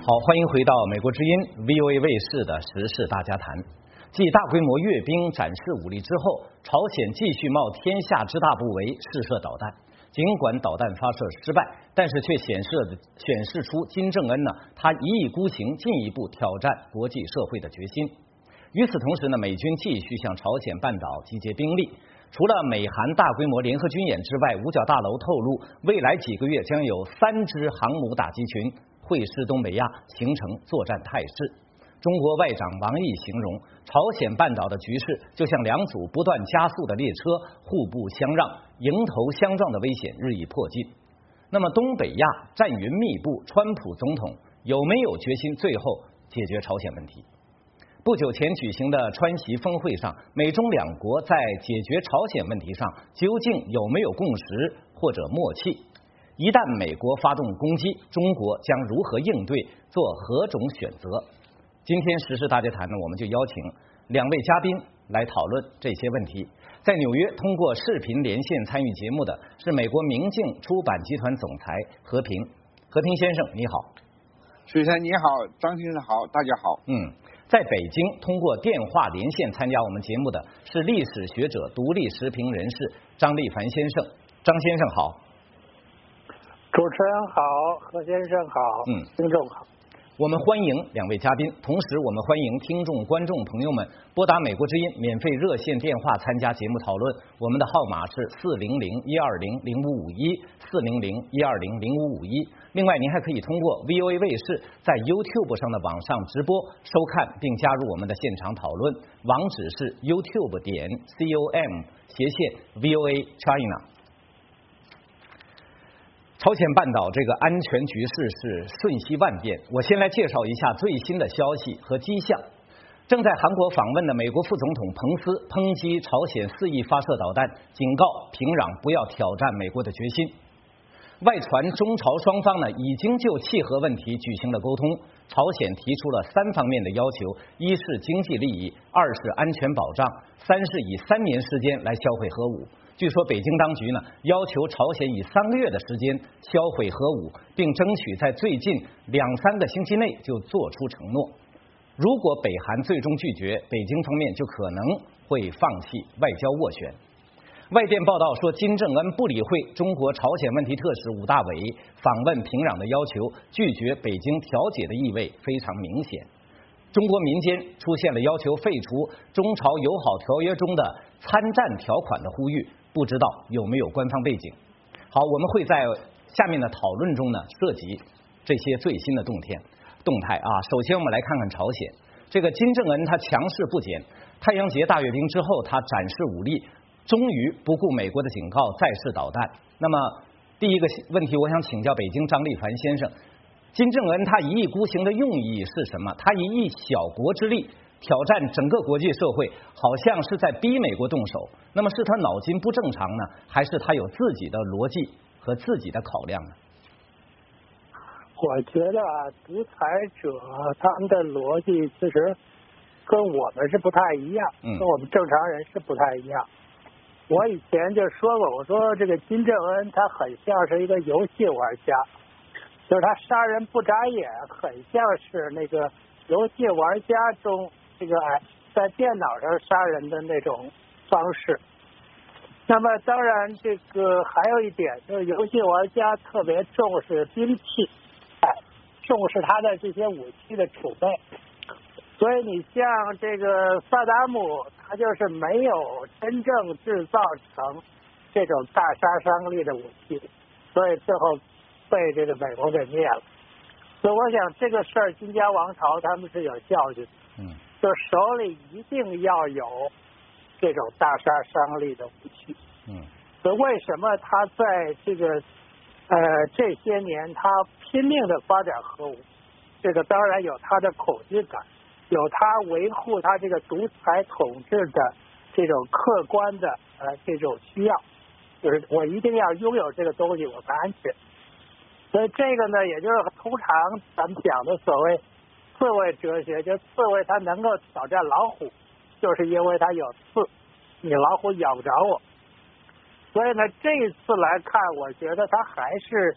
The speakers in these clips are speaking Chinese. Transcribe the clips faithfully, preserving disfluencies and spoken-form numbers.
好，欢迎回到美国之音 V O A 卫视的时事大家谈。继大规模阅兵展示武力之后，朝鲜继续冒天下之大不韪试射导弹。尽管导弹发射失败，但是却显示显示出金正恩呢，他一意孤行，进一步挑战国际社会的决心。与此同时呢，美军继续向朝鲜半岛集结兵力。除了美韩大规模联合军演之外，五角大楼透露，未来几个月将有三支航母打击群会师东北亚，形成作战态势。中国外长王毅形容，朝鲜半岛的局势就像两组不断加速的列车，互不相让，迎头相撞的危险日益迫近。那么东北亚战云密布，川普总统有没有决心最后解决朝鲜问题？不久前举行的川习峰会上，美中两国在解决朝鲜问题上究竟有没有共识或者默契？一旦美国发动攻击，中国将如何应对，做何种选择？今天时事大家谈呢，我们就邀请两位嘉宾来讨论这些问题。在纽约通过视频连线参与节目的是美国明镜出版集团总裁和平。和平先生你好。 水山你好，张先生好，大家好。 嗯。在北京通过电话连线参加我们节目的是历史学者、独立时评人士张立凡先生。张先生好。 主持人好，何先生好，嗯，听众好。 我们欢迎两位嘉宾，同时我们欢迎听众、观众朋友们拨打美国之音免费热线电话参加节目讨论。我们的号码是四零零一二零零五五一四零零一二零零五五一。另外，您还可以通过 V O A 卫视在 YouTube 上的网上直播收看，并加入我们的现场讨论。网址是 YouTube 点 com 斜线 V O A China。朝鲜半岛这个安全局势是瞬息万变，我先来介绍一下最新的消息和迹象。正在韩国访问的美国副总统彭斯抨击朝鲜肆意发射导弹，警告平壤不要挑战美国的决心。外传中朝双方呢已经就契合问题举行了沟通，朝鲜提出了三方面的要求：一是经济利益，二是安全保障，三是以三年时间来销毁核武。据说北京当局呢要求朝鲜以三个月的时间销毁核武，并争取在最近两三个星期内就做出承诺。如果北韩最终拒绝，北京方面就可能会放弃外交斡旋。外电报道说，金正恩不理会中国朝鲜问题特使武大伟访问平壤的要求，拒绝北京调解的意味非常明显。中国民间出现了要求废除中朝友好条约中的参战条款的呼吁，不知道有没有官方背景。好，我们会在下面的讨论中呢涉及这些最新的动态动态啊。首先我们来看看朝鲜，这个金正恩他强势不减，太阳节大阅兵之后他展示武力，终于不顾美国的警告再试导弹。那么第一个问题我想请教北京张立凡先生，金正恩他一意孤行的用意是什么？他以一小国之力挑战整个国际社会，好像是在逼美国动手。那么是他脑筋不正常呢，还是他有自己的逻辑和自己的考量呢？ 我觉得啊，独裁者他们的逻辑其实跟我们是不太一样， 嗯， 跟我们正常人是不太一样。我以前就说过，我说这个金正恩他很像是一个游戏玩家，就是他杀人不眨眼，很像是那个游戏玩家中这个哎在电脑上杀人的那种方式。那么当然这个还有一点，就是游戏玩家特别重视兵器，哎，重视他的这些武器的储备。所以你像这个萨达姆，他就是没有真正制造成这种大杀伤力的武器，所以最后被这个美国给灭了。所以我想这个事儿，金家王朝他们是有教训， 嗯， 就手里一定要有这种大杀伤力的武器， 嗯， 所以为什么他在这个呃这些年他拼命的发展核武，这个当然有他的恐惧感，有他维护他这个独裁统治的这种客观的呃这种需要，就是我一定要拥有这个东西，我才安全。所以这个呢，也就是通常咱们讲的所谓刺猬哲学，就刺猬它能够挑战老虎，就是因为它有刺，你老虎咬不着我。所以呢，这一次来看，我觉得它还是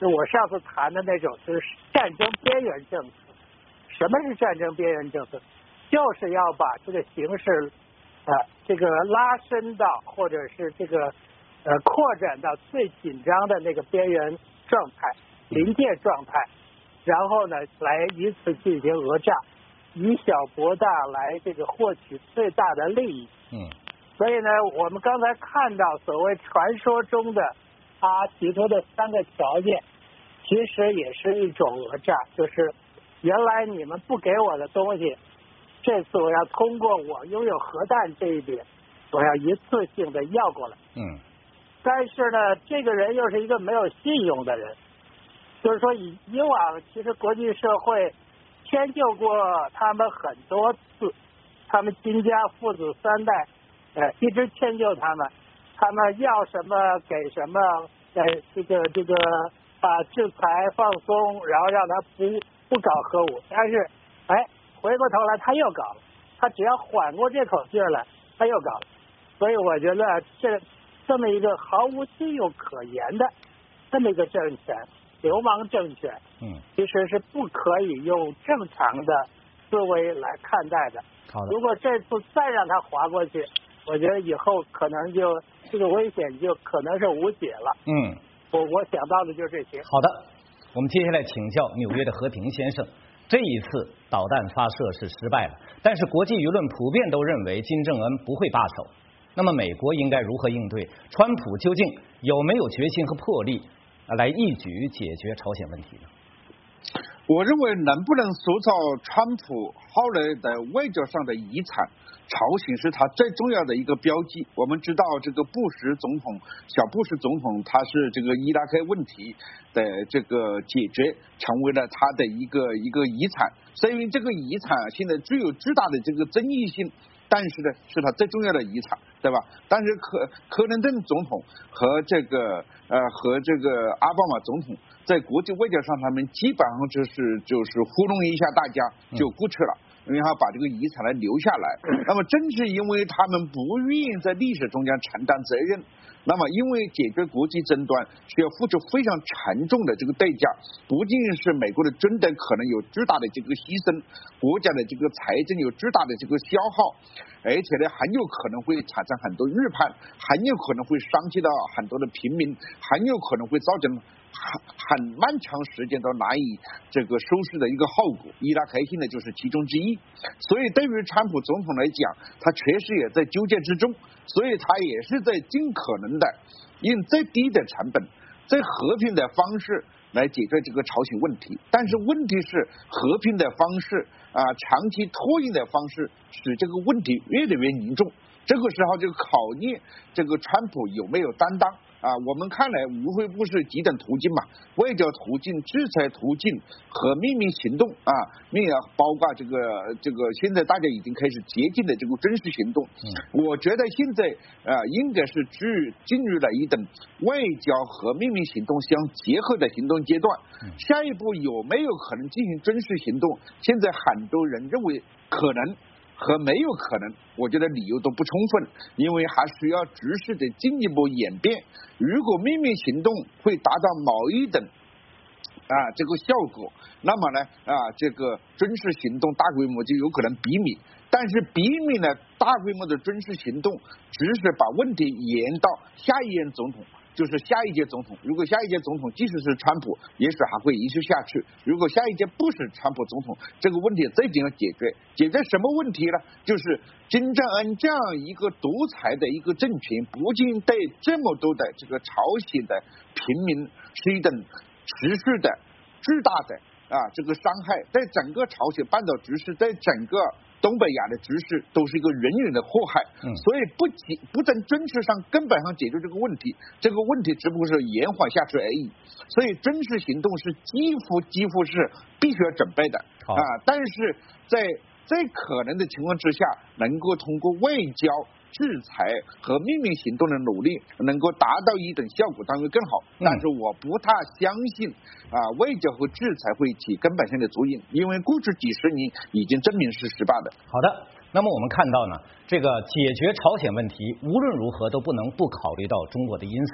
就我上次谈的那种，就是战争边缘政策。什么是战争边缘政策？就是要把这个形势，呃，这个拉伸到，或者是这个呃扩展到最紧张的那个边缘状态、临界状态，然后呢，来以此进行讹诈，以小博大，来这个获取最大的利益。 嗯。 所以呢，我们刚才看到所谓传说中的他提出的三个条件，其实也是一种讹诈，就是原来你们不给我的东西，这次我要通过我拥有核弹这一点，我要一次性的要过来。 嗯。 但是呢，这个人又是一个没有信用的人，就是说以以往其实国际社会迁就过他们很多次，他们金家父子三代，呃，一直迁就他们，他们要什么给什么，呃，这个这个把制裁放松，然后让他不不搞核武，但是哎，回过头来他又搞了，他只要缓过这口气儿来，他又搞了，所以我觉得这这么一个毫无信用可言的这么一个政权，流氓政权， 嗯， 其实是不可以用正常的思维来看待的。 好的。 如果这次再让他划过去，我觉得以后可能就这个危险就可能是无解了。 嗯， 我我想到的就是这些。 好的，我们接下来请教纽约的和平先生。这一次导弹发射是失败了，但是国际舆论普遍都认为金正恩不会罢手。那么美国应该如何应对？川普究竟有没有决心和魄力来一举解决朝鲜问题呢？ 我认为能不能塑造川普后来的外交上的遗产，朝鲜是他最重要的一个标记。我们知道这个布什总统，小布什总统，他是这个伊拉克问题的这个解决成为了他的一个一个遗产，所以这个遗产现在具有巨大的这个争议性，但是呢是他最重要的遗产，对吧？但是克克林顿总统和这个呃和这个奥巴马总统在国际外交上，他们基本上就是就是糊弄一下大家就过去了。然后把这个遗产来留下来，那么正是因为他们不愿意在历史中间承担责任，那么因为解决国际争端需要付出非常沉重的这个代价，不仅是美国的军队可能有巨大的这个牺牲，国家的这个财政有巨大的这个消耗，而且呢很有可能会产生很多预判，很有可能会伤及到很多的平民，很有可能会造成很很漫长时间都难以这个收拾的一个后果，伊拉克现在就是其中之一。所以对于川普总统来讲，他确实也在纠结之中，所以他也是在尽可能的用最低的成本、最和平的方式来解决这个朝鲜问题。但是问题是，和平的方式啊，长期拖延的方式，使这个问题越来越严重。这个时候就考验这个川普有没有担当。啊，我们看来无非不是几种途径嘛，外交途径、制裁途径和秘密行动啊，秘包括这个这个现在大家已经开始接近的这个军事行动。嗯，我觉得现在啊，应该是进进入了一等外交和秘密行动相结合的行动阶段。下一步有没有可能进行军事行动？现在很多人认为可能。和没有可能，我觉得理由都不充分，因为还需要局势的进一步演变。如果秘密行动会达到某一等啊这个效果，那么呢啊这个军事行动大规模就有可能避免。但是避免呢大规模的军事行动，只是把问题延到下一任总统。就是下一届总统，如果下一届总统即使是川普，也许还会延续下去。如果下一届不是川普总统，这个问题最紧要解决。解决什么问题呢？就是金正恩这样一个独裁的一个政权，不仅对这么多的这个朝鲜的平民是一种持续的巨大的啊这个伤害，在整个朝鲜半岛局势，在整个东北亚的局势都是一个远远的祸害，嗯，所以不解不在军事上根本上解决这个问题，这个问题只不过是延缓下去而已。所以军事行动是几乎几乎是必须要准备的啊，但是在在可能的情况之下，能够通过外交、制裁和秘密行动的努力，能够达到一种效果，当然更好。但是我不太相信啊，外交和制裁会起根本性的作用，因为过去几十年已经证明是失败的。 好的，那么我们看到呢，这个解决朝鲜问题无论如何都不能不考虑到中国的因素。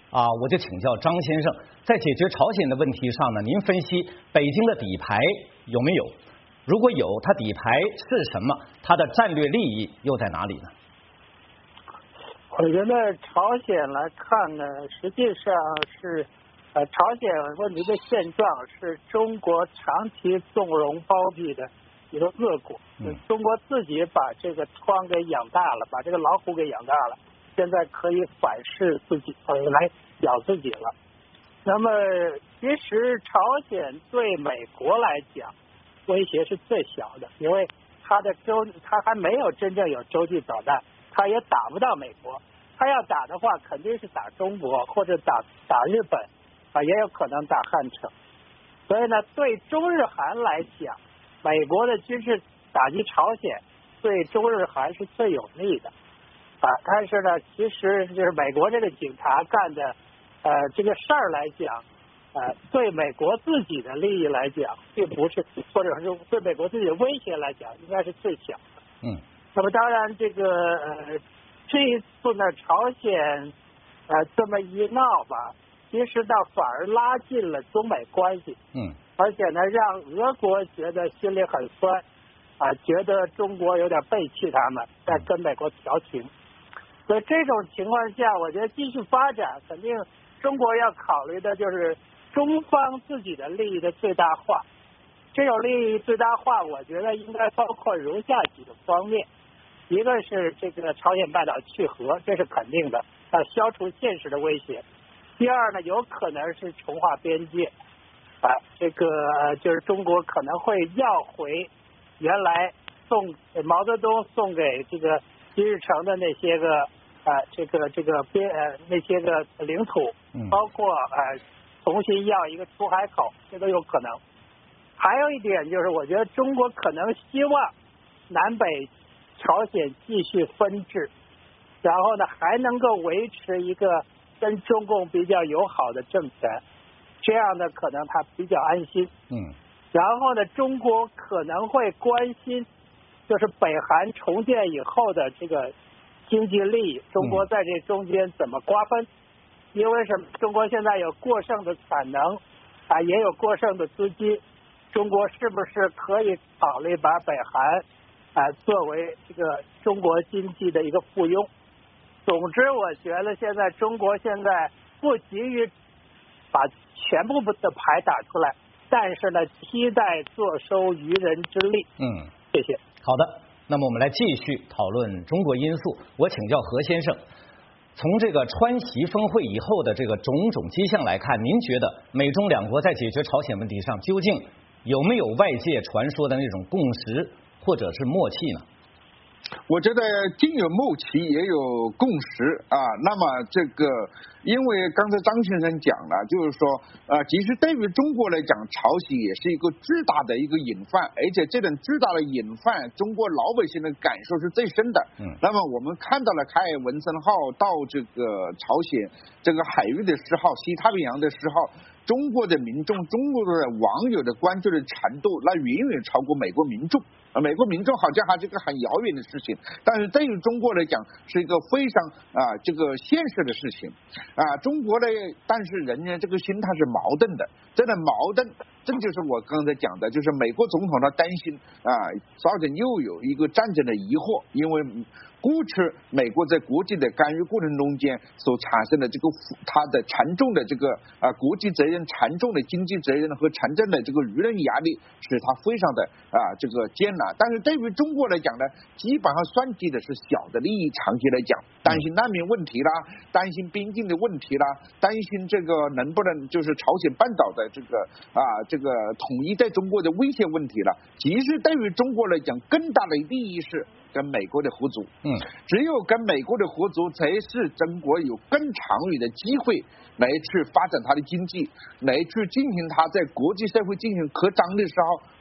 啊，我就请教张先生，在解决朝鲜的问题上呢，您分析北京的底牌有没有？如果有，它底牌是什么？它的战略利益又在哪里呢？ 我觉得朝鲜来看呢，实际上是呃朝鲜问题的现状是中国长期纵容包庇的一个恶果。嗯，中国自己把这个疮给养大了，把这个老虎给养大了，现在可以反噬自己，呃，来咬自己了。那么，其实朝鲜对美国来讲，威胁是最小的，因为它的洲，它还没有真正有洲际导弹，它也打不到美国。它要打的话，肯定是打中国或者打打日本，啊，也有可能打汉城。所以呢，对中日韩来讲，美国的军事打击朝鲜，对中日韩是最有利的，啊，但是呢，其实就是美国这个警察干的，呃，这个事儿来讲。呃，对美国自己的利益来讲，并不是，或者是对美国自己的威胁来讲，应该是最小的。 嗯。 那么当然，这个呃，这一次呢，朝鲜呃这么一闹吧，其实倒反而拉近了中美关系。 嗯。而且呢，让俄国觉得心里很酸，啊、呃，觉得中国有点背弃他们，在跟美国调情。所以这种情况下，我觉得继续发展，肯定中国要考虑的就是。中方自己的利益的最大化，这种利益最大化，我觉得应该包括如下几个方面：一个是这个朝鲜半岛去核，这是肯定的，要消除现实的威胁；第二呢，有可能是重划边界，啊，这个就是中国可能会要回原来送毛泽东送给这个金日成的那些个啊，这个这个边呃那些个领土，包括呃。重新要一个出海口，这都有可能。还有一点就是，我觉得中国可能希望南北朝鲜继续分治，然后呢还能够维持一个跟中共比较友好的政权，这样呢可能他比较安心。 嗯。 然后呢，中国可能会关心，就是北韩重建以后的这个经济利益，中国在这中间怎么瓜分？因为什么？中国现在有过剩的产能，啊，也有过剩的资金，中国是不是可以考虑把北韩啊作为这个中国经济的一个附庸？总之，我觉得现在中国现在不急于把全部的牌打出来，但是呢，期待坐收渔人之利。 嗯， 谢谢。 好的，那么我们来继续讨论中国因素。我请教何先生。从这个川习峰会以后的这个种种迹象来看，您觉得美中两国在解决朝鲜问题上究竟有没有外界传说的那种共识或者是默契呢？ 我觉得既有默契也有共识啊。那么这个，因为刚才张先生讲了，就是说，呃，其实对于中国来讲，朝鲜也是一个巨大的一个隐患，而且这种巨大的隐患，中国老百姓的感受是最深的。嗯。那么我们看到了凯尔文森号到这个朝鲜这个海域的时候，西太平洋的时候，中国的民众、中国的网友的关注的程度，那远远超过美国民众。啊，美国民众好像还是个很遥远的事情，但是对于中国来讲是一个非常啊这个现实的事情啊。中国的，但是人家这个心态是矛盾的，真的矛盾，这就是我刚才讲的，就是美国总统他担心啊，朝鲜又有一个战争的疑惑，因为估持美国在国际的干预过程中间所产生的这个它的沉重的这个啊国际责任、沉重的经济责任和沉重的这个舆论压力，使它非常的啊这个艰难。但是对于中国来讲呢，基本上算计的是小的利益，长期来讲担心难民问题啦，担心边境的问题啦，担心这个能不能就是朝鲜半岛的这个啊这个统一在中国的威胁问题了。其实对于中国来讲，更大的利益是跟美国的合作，嗯，只有跟美国的合作，才是中国有更长远的机会来去发展它的经济，来去进行它在国际社会进行扩张的时候，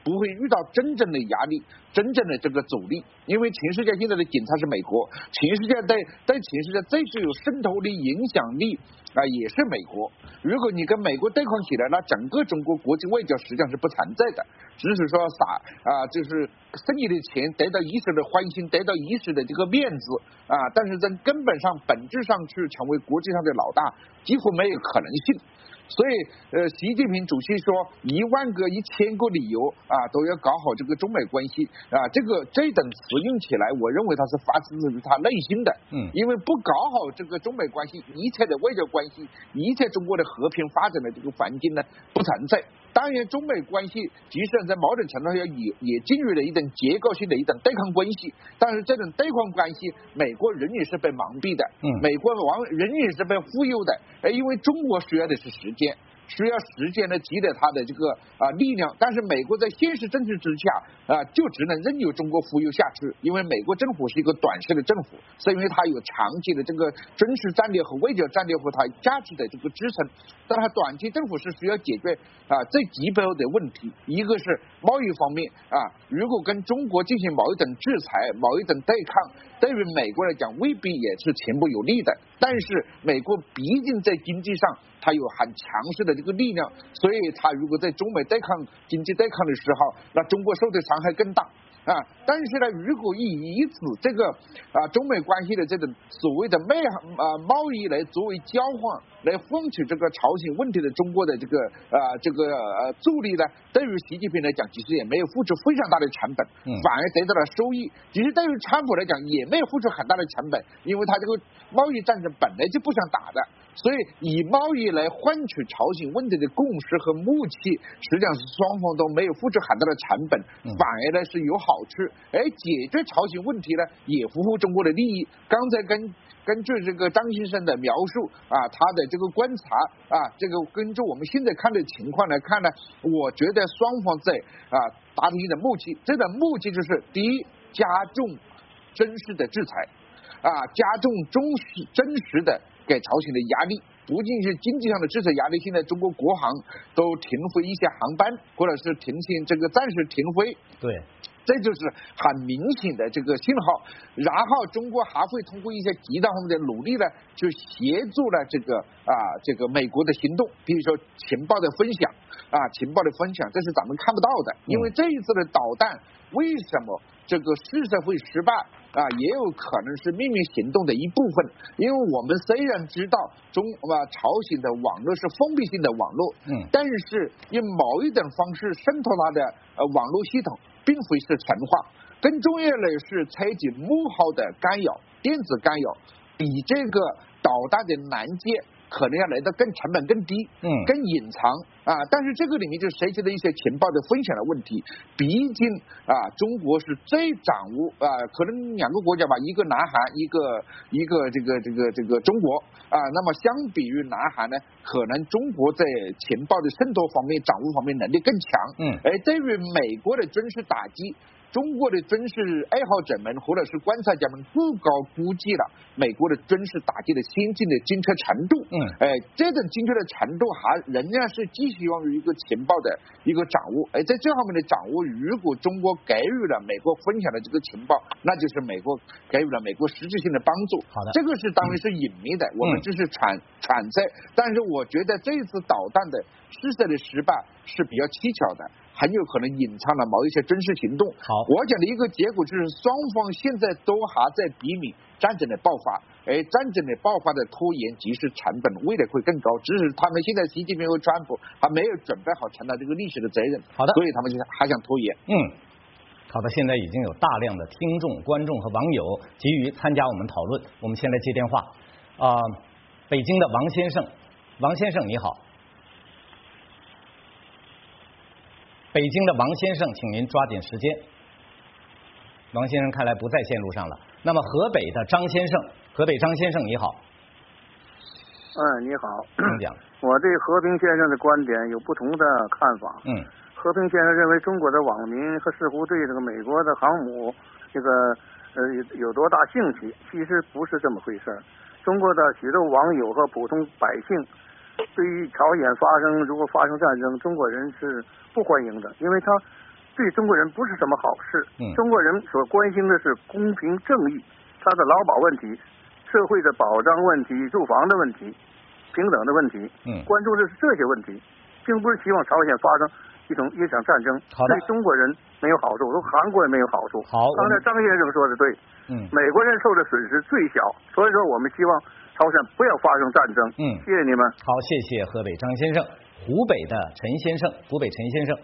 不会遇到真正的压力，真正的这个阻力。因为全世界现在的警察是美国，全世界在在全世界最具有渗透力、影响力啊，也是美国。如果你跟美国对抗起来，那整个中国国际外交实际上是不存在的，只是说撒啊，就是剩余的钱得到一时的欢心，得到一时的这个面子啊，但是在根本上、本质上去成为国际上的老大，几乎没有可能性。所以，呃，习近平主席说一万个、一千个理由啊，都要搞好这个中美关系啊，这个这等词用起来，我认为他是发自于他内心的，嗯，因为不搞好这个中美关系，一切的外交关系，一切中国的和平发展的这个环境呢，不存在。当然，中美关系即使在某种程度上也也进入了一种结构性的一种对抗关系，但是这种对抗关系，美国人也是被蒙蔽的，嗯，美国王人也是被忽悠的，呃，因为中国需要的是时间。需要时间来积累它的这个啊力量，但是美国在现实政治之下啊，就只能任由中国忽悠下去，因为美国政府是一个短视的政府，是因为它有长期的这个军事战略和外交战略和它价值的这个支撑，但它短期政府是需要解决啊最基本的问题，一个是贸易方面啊，如果跟中国进行某一种制裁、某一种对抗，对于美国来讲未必也是前部有利的，但是美国毕竟在经济上它有很强势的这个力量，所以它如果在中美对抗、经济对抗的时候，那中国受的伤害更大啊。但是呢，如果以以此这个啊中美关系的这种所谓的贸啊贸易来作为交换，来换取这个朝鲜问题的中国的这个啊这个呃助力呢，对于习近平来讲，其实也没有付出非常大的成本，反而得到了收益。其实对于川普来讲，也没有付出很大的成本，因为他这个贸易战争本来就不想打的。所以以贸易来换取朝鲜问题的共识和默契，实际上是双方都没有付出很大的成本，反而呢是有好处，而解决朝鲜问题呢也符合中国的利益。刚才根根据这个张先生的描述啊，他的这个观察啊，这个根据我们现在看的情况来看呢，我觉得双方在啊达成一种默契，这个默契就是第一，加重真实的制裁啊，加重中实真实的给朝鲜的压力，不仅是经济上的制裁压力，现在中国国航都停飞一些航班，或者是停停这个暂时停飞， 对， 这就是很明显的这个信号。然后中国还会通过一些极端方面的努力呢，就协助了这个啊这个美国的行动，比如说情报的分享啊，情报的分享，这是咱们看不到的，因为这一次的导弹为什么这个试射会失败？啊，也有可能是秘密行动的一部分，因为我们虽然知道中啊朝鲜的网络是封闭性的网络，嗯，但是用某一种方式渗透它的呃网络系统，并非是纯化。更重要的是采取幕后的干扰，电子干扰，比这个导弹的拦截可能要来得更成本更低，嗯，更隐藏啊。但是这个里面就涉及到一些情报的分享的问题。毕竟啊，中国是最掌握啊，可能两个国家吧，一个南韩，一个一个这个这个这个中国啊。那么相比于南韩呢，可能中国在情报的渗透方面、掌握方面能力更强，嗯，而对于美国的军事打击，中国的军事爱好者们或者是观察家们不高估计了美国的军事打击的先进的精确程度，嗯，哎，这种精确的程度还仍然是寄希望于一个情报的一个掌握，哎，在这方面的掌握，如果中国给予了美国分享的这个情报，那就是美国给予了美国实质性的帮助。 好的， 这个是当然是隐秘的，嗯、我们只是揣揣测，但是我觉得这一次导弹的试射的失败是比较蹊跷的。很有可能隐藏了某一些军事行动。 好， 我讲的一个结果就是双方现在都还在避免战争的爆发，而战争的爆发的拖延即使成本未来会更高，只是他们现在习近平和川普还没有准备好承担这个历史的责任。 好的， 所以他们就还想拖延。 嗯，好的，现在已经有大量的听众、观众和网友急于参加我们讨论，我们先来接电话啊、呃，北京的王先生，王先生你好。北京的王先生，请您抓紧时间。王先生看来不在线路上了。那么河北的张先生，河北张先生你好。 嗯，你好。 请讲。 我对和平先生的观点有不同的看法。 嗯。 和平先生认为中国的网民和似乎对这个美国的航母这个呃有有多大兴趣，其实不是这么回事。中国的许多网友和普通百姓对于朝鲜发生如果发生战争，中国人是不欢迎的，因为他对中国人不是什么好事。 嗯， 中国人所关心的是公平正义，他的劳保问题、社会的保障问题、住房的问题、平等的问题， 嗯， 关注的是这些问题，并不是希望朝鲜发生一种一场战争。 好的， 对中国人没有好处，对韩国也没有好处。 好， 刚才张先生说的对， 嗯， 美国人受的损失最小，所以说我们希望朝鲜不要发生战争。 嗯， 谢谢你们。 好，谢谢河北张先生。湖北的陈先生，湖北陈先生。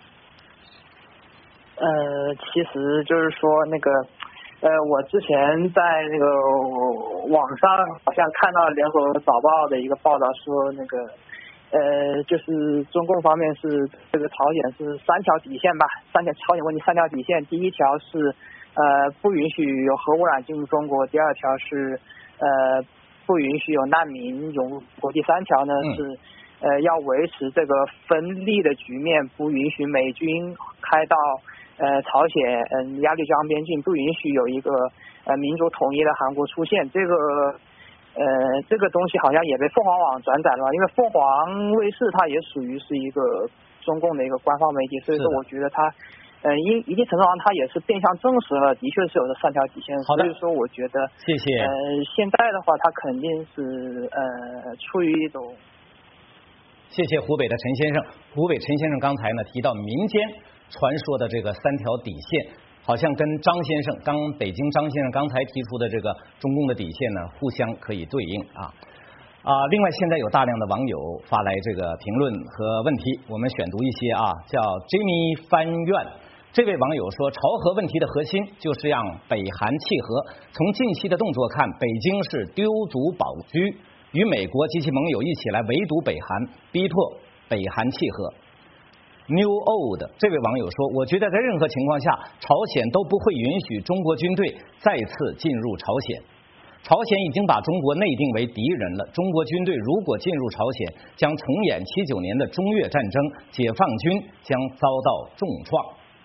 呃，其实就是说那个，呃，我之前在那个网上好像看到联合早报的一个报道说，那个，呃，就是中共方面是这个朝鲜是三条底线吧，三条朝鲜问题三条底线，第一条是呃不允许有核污染进入中国，第二条是呃不允许有难民涌入国，第三条呢是呃要维持这个分立的局面，不允许美军开到呃朝鲜嗯鸭绿江边境，不允许有一个呃民主统一的韩国出现。这个呃这个东西好像也被凤凰网转载了，因为凤凰卫视它也属于是一个中共的一个官方媒体，所以说我觉得它嗯，一一定程度上，它也是变相证实了，的确是有这三条底线。所以说，我觉得， 谢谢。 呃，现在的话，它肯定是呃，出于一种。 谢谢湖北的陈先生。湖北陈先生刚才呢提到民间传说的这个三条底线，好像跟张先生刚北京张先生刚才提出的这个中共的底线呢，互相可以对应啊。啊，另外现在有大量的网友发来这个评论和问题，我们选读一些啊，叫 Jimmy 翻院。这位网友说，朝核问题的核心就是让北韩契合。从近期的动作看，北京是丢卒保车，与美国及其盟友一起来围堵北韩，逼迫北韩契合。New Old 这位网友说，我觉得在任何情况下，朝鲜都不会允许中国军队再次进入朝鲜。朝鲜已经把中国内定为敌人了，中国军队如果进入朝鲜，将重演七九年的中越战争，解放军将遭到重创。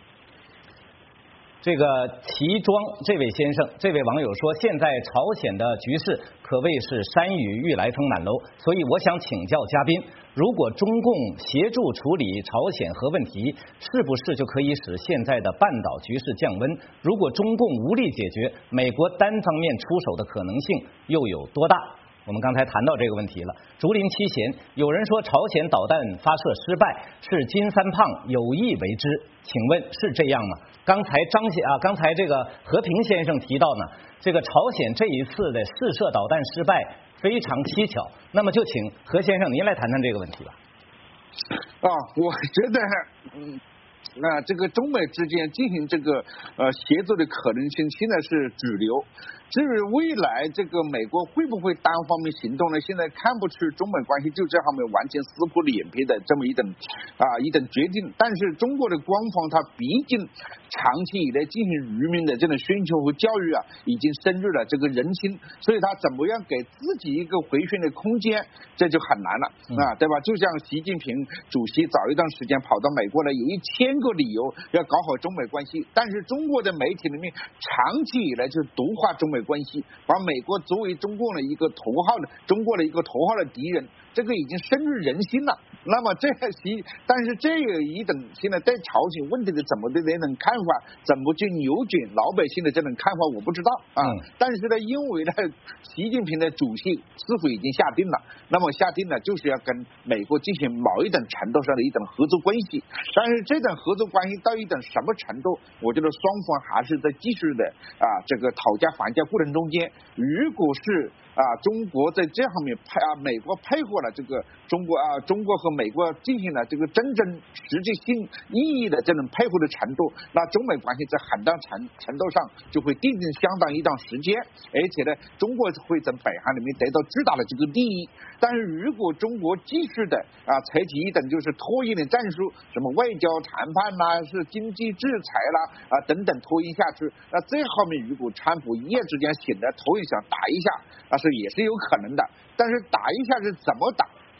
这个齐庄这位先生，这位网友说，现在朝鲜的局势可谓是山雨欲来风满楼，所以我想请教嘉宾，如果中共协助处理朝鲜核问题，是不是就可以使现在的半岛局势降温？如果中共无力解决，美国单方面出手的可能性又有多大？我们刚才谈到这个问题了。竹林七贤，有人说朝鲜导弹发射失败是金三胖有意为之，请问是这样吗？刚才张先啊，刚才这个和平先生提到呢，这个朝鲜这一次的试射导弹失败非常蹊跷，那么就请何先生您来谈谈这个问题吧。 啊，我觉得嗯。那这个中美之间进行这个呃协作的可能性现在是主流。至于未来这个美国会不会单方面行动呢？现在看不出中美关系就这方面完全撕破脸皮的这么一种啊一种决定。但是中国的官方它毕竟长期以来进行渔民的这种宣传和教育啊，已经深入了这个人心，所以他怎么样给自己一个回旋的空间，这就很难了啊，对吧？就像习近平主席早一段时间跑到美国来，有一千个理由要搞好中美关系，但是中国的媒体里面长期以来就毒化中美关系，把美国作为中共的一个头号的中国的一个头号的敌人，这个已经深入人心了。那么这个习，但是这个一等现在对朝鲜问题的怎么的那种看法，怎么去扭转老百姓的这种看法，我不知道啊。嗯、但是呢，因为呢，习近平的主席似乎已经下定了，那么下定了就是要跟美国进行某一种程度上的一种合作关系。但是这种合作关系到一种什么程度，我觉得双方还是在继续的啊这个讨价还价过程中间，如果是啊中国在这方面配啊美国配合了这个中国啊中国和美国进行了这个真正实际性意义的这种配合的程度，那中美关系在很大程程度上就会定定相当一段时间，而且呢，中国会在北韩里面得到巨大的这个利益。但是如果中国继续的啊采取一种就是拖延的战术，什么外交谈判啦，是经济制裁啦啊等等拖延下去，那这后面如果川普一夜之间醒来头一想打一下，那是也是有可能的。但是打一下是怎么打？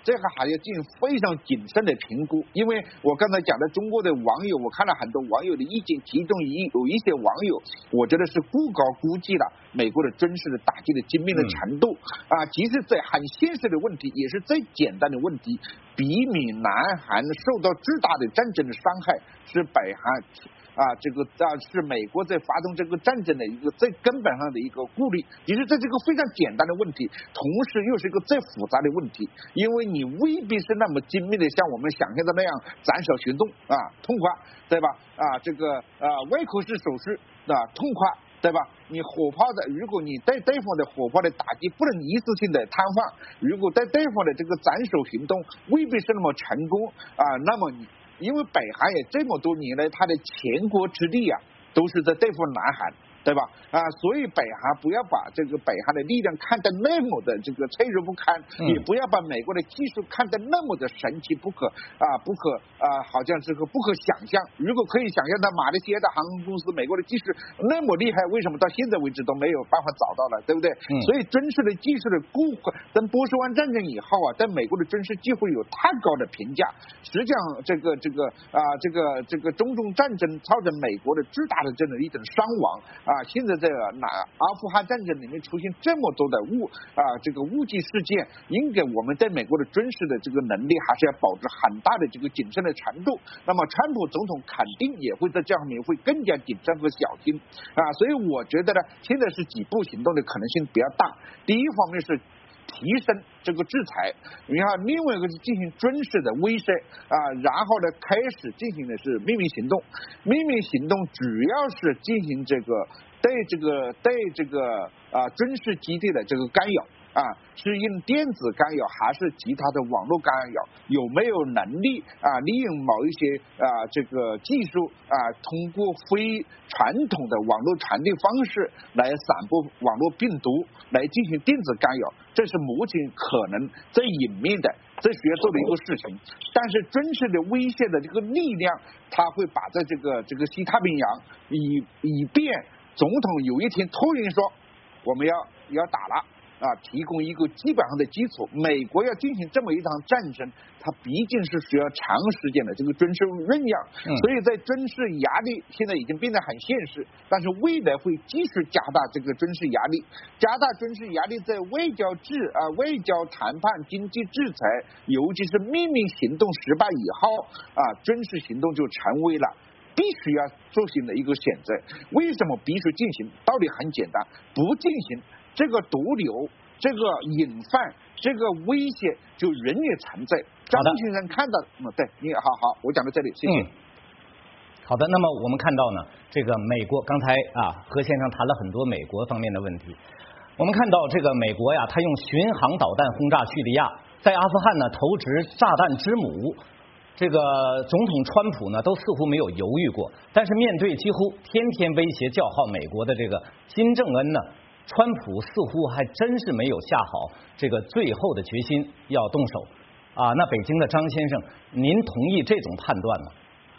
这个还要进行非常谨慎的评估。因为我刚才讲的中国的网友，我看了很多网友的意见，其中一有一些网友，我觉得是过高估计了美国的军事的打击的精密的程度、嗯、啊，其实这很现实的问题，也是最简单的问题。比美南韩受到巨大的战争的伤害，是北韩啊，这个啊是美国在发动这个战争的一个最根本上的一个顾虑。其实这是一个非常简单的问题，同时又是一个最复杂的问题，因为你未必是那么精密的，像我们想象的那样斩首行动啊痛快，对吧？啊，这个啊胃口式手术啊痛快，对吧？你火炮的，如果你对对方的火炮的打击不能一次性的瘫痪，如果对对方的这个斩首行动未必是那么成功啊，那么你因为北韩也这么多年来，它的前国之力啊，都是在对付南韩，对吧？啊，所以北韩不要把这个北韩的力量看得那么的这个脆弱不堪，嗯、也不要把美国的技术看得那么的神奇不可啊，不可啊，好像这个不可想象。如果可以想象到马来西亚的航空公司，美国的技术那么厉害，为什么到现在为止都没有办法找到了，对不对？嗯、所以军事的技术的过，等波斯湾战争以后啊，在美国的军事几乎有太高的评价。实际上，这个这个啊，这个这个中东战争造成美国的巨大的这样的一种伤亡啊，现在在南阿富汗战争里面出现这么多的误啊，这个误击事件，应该我们对美国的军事的这个能力还是要保持很大的这个谨慎的程度。那么，川普总统肯定也会在这方面会更加谨慎和小心啊，所以我觉得呢，现在是几步行动的可能性比较大。第一方面是提升这个制裁，然后另外一个是进行军事的威慑啊，然后呢开始进行的是秘密行动。秘密行动主要是进行这个对这个对这个啊军事基地的这个干扰啊，是用电子干扰还是其他的网络干扰？有没有能力啊利用某一些啊这个技术啊，通过非传统的网络传递方式来散播网络病毒，来进行电子干扰？这是目前可能最隐秘的、最需要做的一个事情。但是军事的威胁的这个力量，它会把在这个这个西太平洋，以以便总统有一天突然说我们要要打了。啊，提供一个基本上的基础。美国要进行这么一场战争，它毕竟是需要长时间的这个军事酝酿，嗯、所以在军事压力现在已经变得很现实，但是未来会继续加大这个军事压力，加大军事压力在外交制啊、外交谈判、经济制裁，尤其是秘密行动失败以后啊，军事行动就成为了必须要进行的一个选择。为什么必须进行？道理很简单，不进行。这个毒瘤，这个隐患，这个威胁就仍然存在。张先生看到，嗯，对你好好，我讲到这里，谢谢。 嗯，好的，那么我们看到呢，这个美国刚才啊，何先生谈了很多美国方面的问题。我们看到这个美国呀，他用巡航导弹轰炸叙利亚，在阿富汗呢投掷炸弹之母。这个总统川普呢，都似乎没有犹豫过，但是面对几乎天天威胁叫号美国的这个金正恩呢，川普似乎还真是没有下好这个最后的决心要动手啊。那北京的张先生，您同意这种判断吗？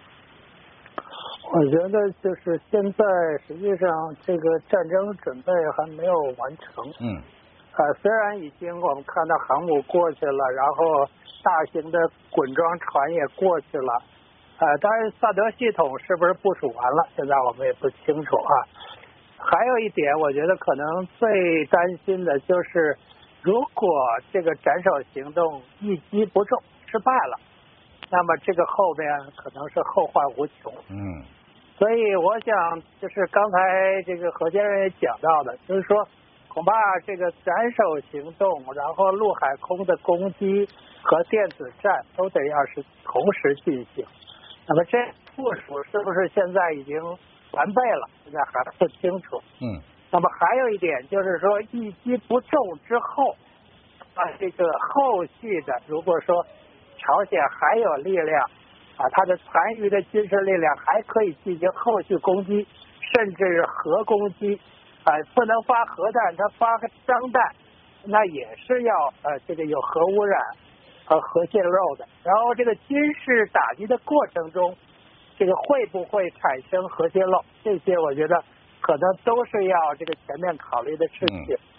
我觉得就是现在实际上这个战争准备还没有完成。嗯。啊，虽然已经我们看到航母过去了，然后大型的滚装船也过去了，呃，当然萨德系统是不是部署完了，现在我们也不清楚啊。还有一点，我觉得可能最担心的就是，如果这个斩首行动一击不中失败了，那么这个后面可能是后患无穷。嗯，所以我想就是刚才这个何先生也讲到的，就是说恐怕这个斩首行动，然后陆海空的攻击和电子战都得要是同时进行。那么这部署是不是现在已经完备了？现在还不清楚。嗯。那么还有一点就是说，一击不中之后，啊，这个后续的，如果说朝鲜还有力量，啊，它的残余的军事力量还可以进行后续攻击，甚至是核攻击，啊，不能发核弹，它发个张弹，那也是要呃这个有核污染和核泄漏的。然后这个军事打击的过程中，这个会不会产生核泄漏？这些我觉得可能都是要这个全面考虑的事情。嗯、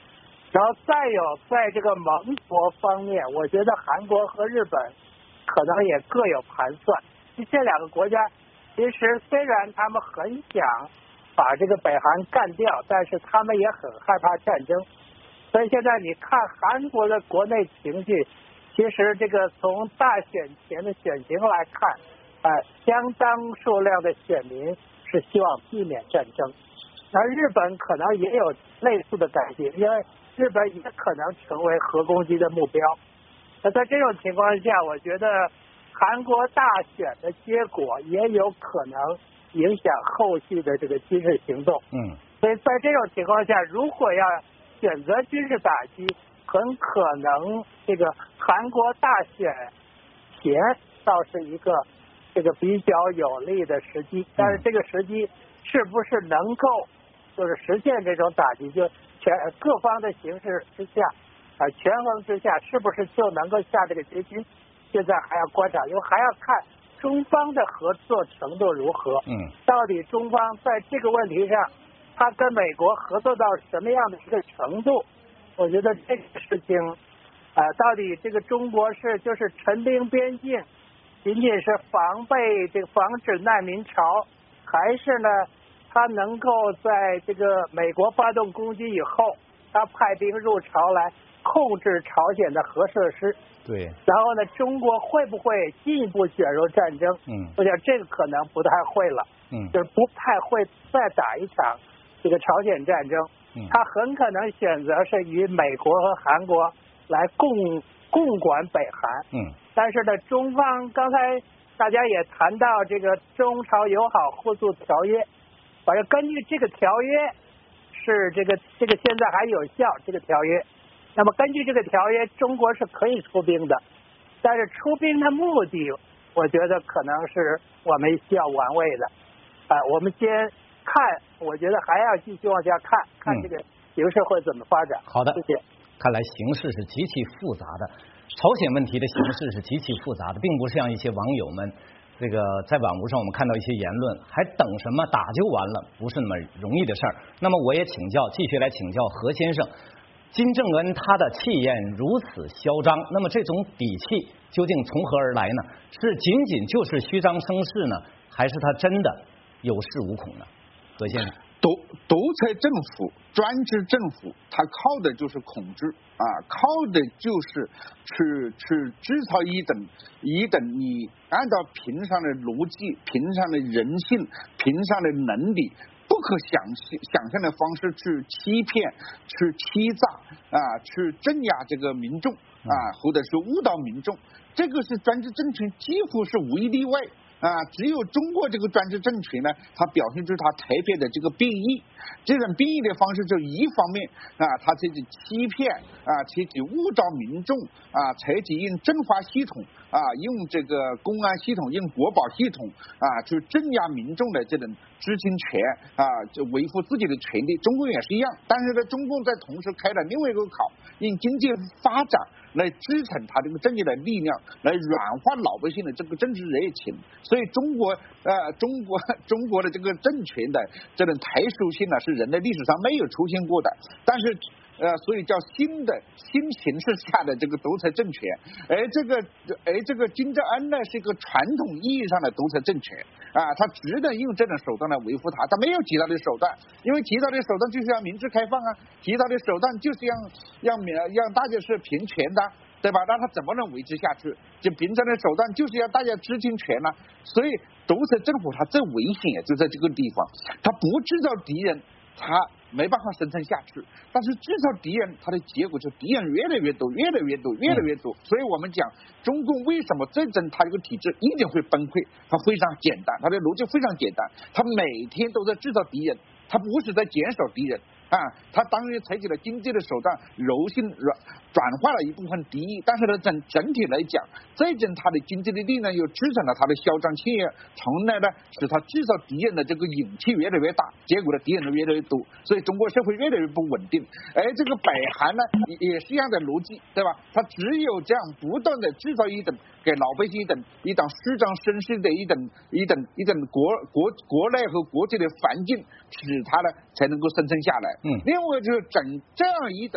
然后再有在这个盟国方面，我觉得韩国和日本可能也各有盘算。这两个国家其实虽然他们很想把这个北韩干掉，但是他们也很害怕战争。所以现在你看韩国的国内情绪，其实这个从大选前的选情来看，呃，相当数量的选民是希望避免战争。而日本可能也有类似的感觉，因为日本也可能成为核攻击的目标。那在这种情况下，我觉得韩国大选的结果也有可能影响后续的这个军事行动。 嗯， 所以在这种情况下，如果要选择军事打击，很可能这个韩国大选前倒是一个这个比较有利的时机，但是这个时机是不是能够就是实现这种打击，就全各方的形势之下啊、呃、权衡之下，是不是就能够下这个决心？现在还要观察，因为还要看中方的合作程度如何。 嗯， 到底中方在这个问题上，他跟美国合作到什么样的一个程度？我觉得这个事情，呃，到底这个中国是就是陈兵边境，仅仅是防备这个防止难民潮，还是呢，他能够在这个美国发动攻击以后，他派兵入朝来控制朝鲜的核设施？ 对。 然后呢，中国会不会进一步卷入战争？ 嗯， 我想这个可能不太会了。 嗯， 就是不太会再打一场这个朝鲜战争。 嗯， 他很可能选择是与美国和韩国来共共管北韩。 嗯， 但是呢，中方刚才大家也谈到这个中朝友好互助条约，反正根据这个条约是这个这个现在还有效这个条约。那么根据这个条约，中国是可以出兵的，但是出兵的目的，我觉得可能是我们需要玩味的。啊、呃，我们先看，我觉得还要继续往下看，看这个形势会怎么发展。 好的， 谢谢。 看来形势是极其复杂的，朝鲜问题的形势是极其复杂的，并不是像一些网友们这个在网络上我们看到一些言论，还等什么打就完了，不是那么容易的事儿。那么我也请教，继续来请教何先生。金正恩他的气焰如此嚣张，那么这种底气究竟从何而来呢？是仅仅就是虚张声势呢，还是他真的有恃无恐呢？何先生， 独独裁政府、专制政府，它靠的就是控制啊，靠的就是去去制造一等一等你按照平常的逻辑、平常的人性、平常的能力。不可想想象的方式去欺骗、去欺诈啊，去镇压这个民众啊，或者是误导民众，这个是专制政权几乎是无一例外啊。只有中国这个专制政权呢，它表现出它特别的这个变异。这种变异的方式，就一方面啊，它采取欺骗啊，采取误导民众啊，采取用政法系统啊，用这个公安系统、用国保系统啊，去镇压民众的这种知情权啊，就维护自己的权利。中共也是一样，但是呢，中共在同时开了另外一个口，用经济发展来支撑它这个政治的力量，来软化老百姓的这个政治热情。所以中国呃，中国中国的这个政权的这种特殊性呢，是人类历史上没有出现过的。但是呃，所以叫新的新形势下的这个独裁政权。而这个而这个金正恩呢，是一个传统意义上的独裁政权啊，他只能用这种手段来维护他，他没有其他的手段，因为其他的手段就是要民主开放啊，其他的手段就是让让让大家是平权的。对吧？那他怎么能维持下去？就平常的手段就是要大家知情权了、啊。所以独裁政府它最危险也就在这个地方，它不制造敌人，它没办法生存下去；但是制造敌人，它的结果就敌人越来越多，越来越多，越来越多。嗯、所以我们讲中共为什么这阵它这个体制一定会崩溃？它非常简单，它的逻辑非常简单，它每天都在制造敌人，它不是在减少敌人。啊，他当然采取了经济的手段，柔性软转化了一部分敌意，但是呢，整整体来讲，这阵他的经济的力量又支撑了他的嚣张气焰，从来呢使他制造敌人的这个勇气越来越大，结果呢敌人越来越多，所以中国社会越来越不稳定。而这个北韩呢也是一样的逻辑，对吧？他只有这样不断的制造一种给老百姓一种一种虚张声势的一种一种一种国国国内和国际的环境，使他呢才能够生存下来。嗯，另外就是整这样一种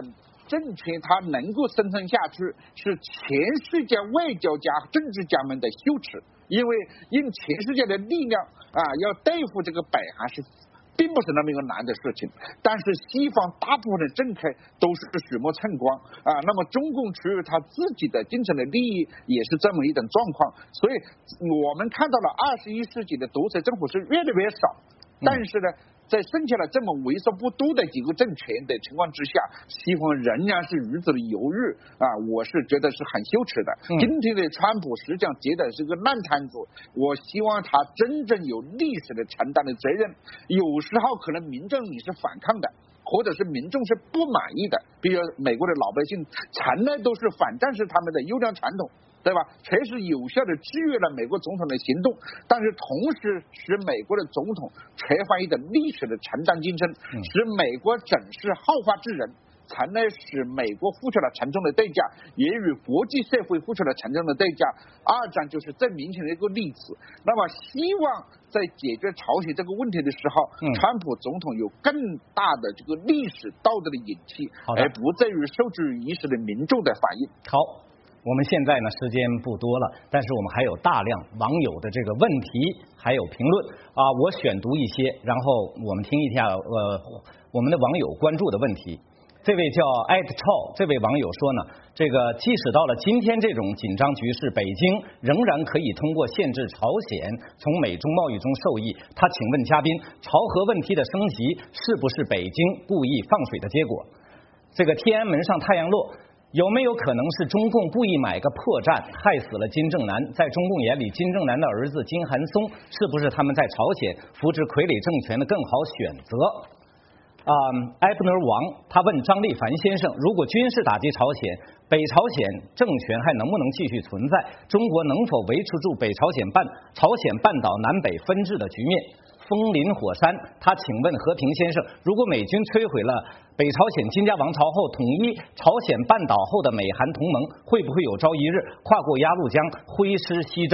政权它能够生存下去，是全世界外交家、政治家们的羞耻，因为用全世界的力量啊，要对付这个北韩是并不是那么一个难的事情。但是西方大部分的政客都是鼠目寸光啊，那么中共出于他自己的精神的利益，也是这么一种状况。所以我们看到了二十一世纪的独裁政府是越来越少，但是呢，在剩下了这么为数不多的几个政权的情况之下，西方仍然是如此的犹豫啊，我是觉得是很羞耻的。 嗯、 今天的川普实际上觉得是个烂摊子，我希望他真正有历史的承担的责任。有时候可能民众你是反抗的，或者是民众是不满意的，比如美国的老百姓从来都是反战是他们的优良传统，对吧？确实有效的制约了美国总统的行动，但是同时使美国的总统缺乏一种历史的承担精神，使美国整是好发之人，从来使美国付出了沉重的代价，也与国际社会付出了沉重的代价。二战就是最明显的一个例子。那么希望在解决朝鲜这个问题的时候，嗯、川普总统有更大的这个历史道德的勇气，而不在于受制于一时的民众的反应。 好，我们现在呢时间不多了，但是我们还有大量网友的这个问题还有评论啊，我选读一些，然后我们听一下呃我们的网友关注的问题。这位叫艾特超，这位网友说呢，这个即使到了今天这种紧张局势，北京仍然可以通过限制朝鲜从美中贸易中受益。他请问嘉宾，朝核问题的升级是不是北京故意放水的结果？这个天安门上太阳落，有没有可能是中共故意买个破绽，害死了金正男？在中共眼里，金正男的儿子金韩松是不是他们在朝鲜扶植傀儡政权的更好选择？啊、嗯，埃布尔王他问张立凡先生，如果军事打击朝鲜，北朝鲜政权还能不能继续存在？中国能否维持住北朝鲜半朝鲜半岛南北分治的局面？风林火山他请问和平先生，如果美军摧毁了北朝鲜金家王朝后，统一朝鲜半岛后的美韩同盟，会不会有朝一日跨过鸭绿江，挥师西征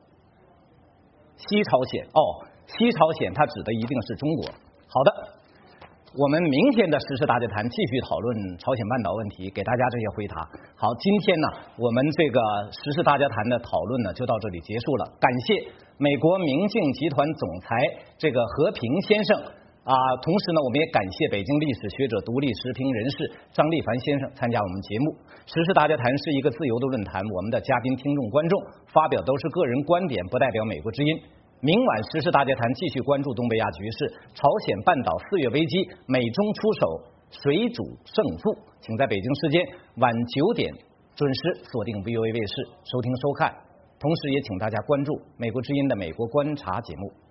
西朝鲜？哦，西朝鲜它指的一定是中国。好的，我们明天的时事大家谈继续讨论朝鲜半岛问题，给大家这些回答。好，今天呢，我们这个时事大家谈的讨论呢就到这里结束了。感谢美国明镜集团总裁这个和平先生啊，同时呢，我们也感谢北京历史学者、独立时评人士张立凡先生参加我们节目。时事大家谈是一个自由的论坛，我们的嘉宾、听众、观众发表都是个人观点，不代表美国之音。明晚时事大家谈继续关注东北亚局势，朝鲜半岛四月危机，美中出手，谁主胜负？请在北京时间晚九点准时锁定 V O A 卫视收听收看，同时也请大家关注美国之音的美国观察节目。